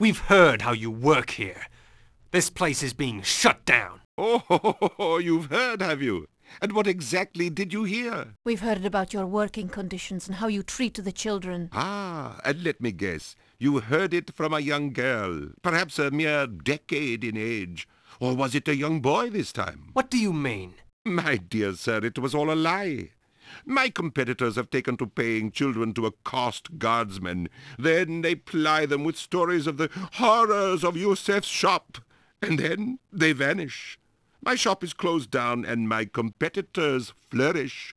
We've heard how you work here. This place is being shut down. Oh, you've heard, have you? And what exactly did you hear? We've heard about your working conditions and how you treat the children. Ah, and let me guess. You heard it from a young girl, perhaps a mere decade in age. Or was it a young boy this time? What do you mean? My dear sir, it was all a lie. My competitors have taken to paying children to accost guardsmen. Then they ply them with stories of the horrors of Yusef's shop. And then they vanish. My shop is closed down and my competitors flourish.